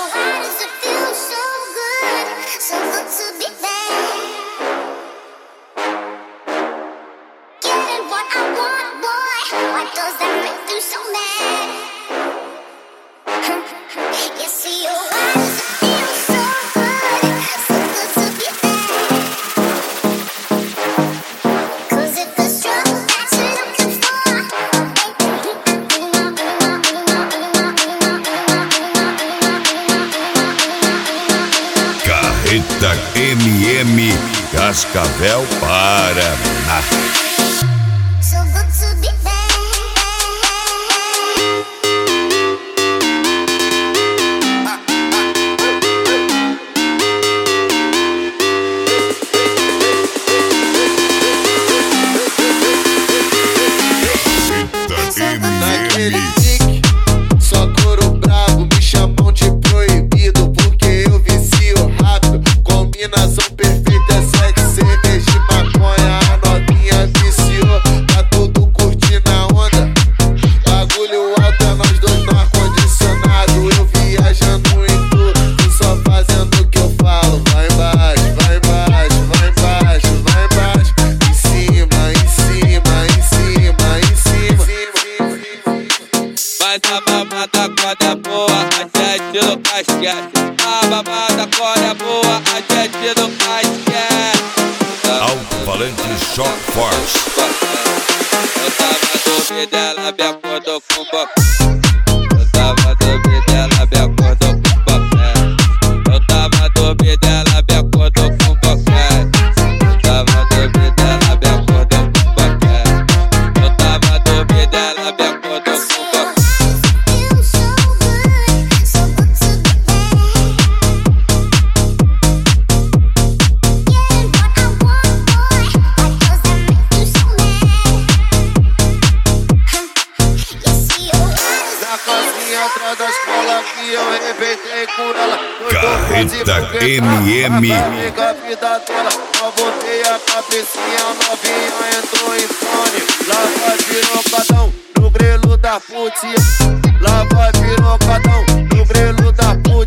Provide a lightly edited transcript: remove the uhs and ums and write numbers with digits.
why does it feel so good to be there? Getting what I want, boy. Why does that make you so mad? You see, why does it feel so good to be there? 'Cause if the struggle that you're looking for, Carreta MM Cascavel, Paraná. so good to be Naquele MM. pique, só couro brabo, me chamam de proibido porque eu vicio rápido. Combinação perfeita, sexo, cerveja e maconha. A novinha viciou, tá tudo curtindo a onda. Bagulho alto é nós dois no ar-condicionado. Eu viajando em tudo, tu só fazendo o que eu falo. Vai embaixo, vai embaixo, vai embaixo, vai embaixo. Em cima, em cima, em cima, em cima. Mas a mamada quando é boa, a gente nunca esquece. A mamada quando é boa, a gente nunca esquece. Alto-falante Shock Force. Eu tava dormindo, ela me acordou com boca. Eu tava dormindo, ela me acordou com boca. Eu tava dormindo, ela me acordou com boca. Eu tava dormindo, ela me acordou com boca. Eu tava dormindo, ela me acordou com boca. feel so good to be getting what I want, boy. Why does that make you so mad? You see, Na casinha atrás da escola que eu arrebentei com ela. Carreta MM. Amiga, a vida dela. Só botei a cabecinha, a novinha entrou em fone. Lá vai pirocadão no grelo da putinha. Lá vai pirocadão no grelo da putinha.